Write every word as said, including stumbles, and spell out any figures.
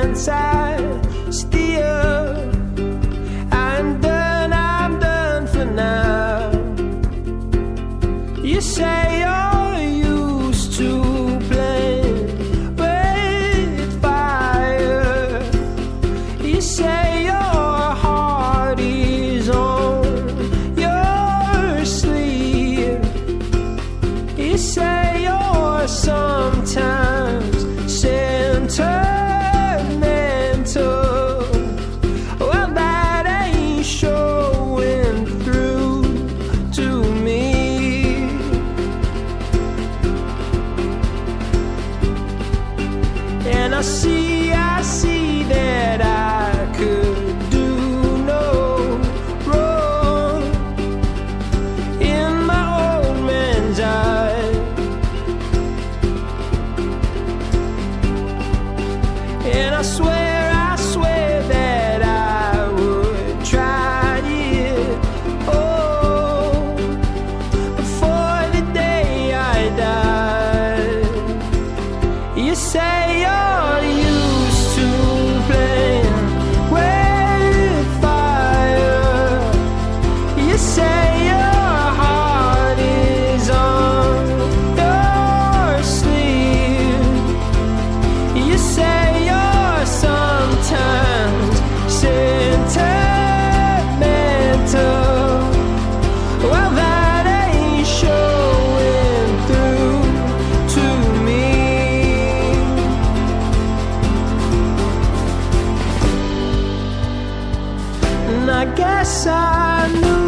inside still. I'm done, I'm done for now. You say you're used to playing with fire. You say your heart is on your sleeve. You say you're sometimes sentimental. Well, that ain't showing through to me. And I see, I see that I could do no wrong in my old man's eyes. And I swear, I swear that I would try it, oh, before the day I die. You say you're used to playing with fire. You say your heart is on your sleeve. You say you're sometimes sentimental. Well, that ain't showing through to me. And I guess I knew